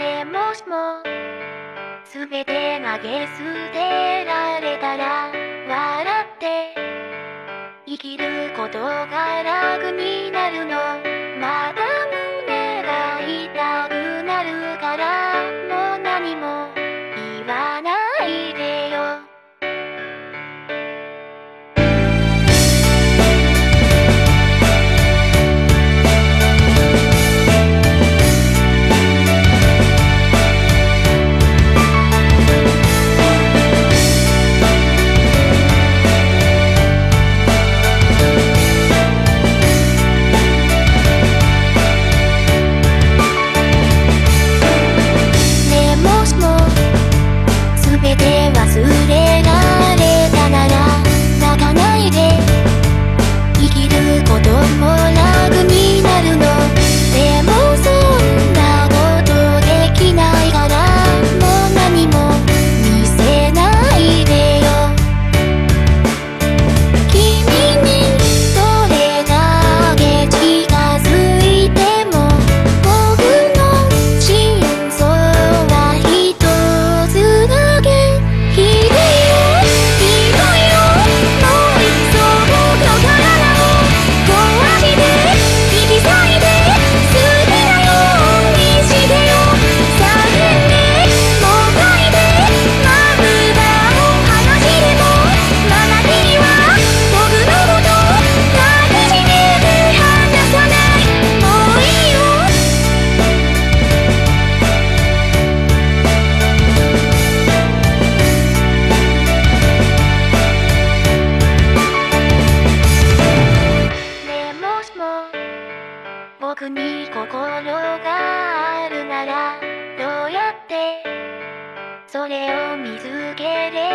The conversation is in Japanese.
ねもしもすべて投げ捨てられたら笑って生きることが楽になるの。また胸が痛くなるからもう何も言わないでよ。忘れられたなら泣かないで生きることも楽になるの。でもそんなことできないからもう何も見せないでよ。君にどれだけ近づいても僕の真相は一つだけ。ひどいよ、ひどいよ、もういっそ僕の体を壊して引き裂いて好きなようにしてよ。叫んでもがいて涙を話してもまだ君は僕のこと抱きしめて離さない。もういいよ。僕に心があるならどうやってそれを見つけれ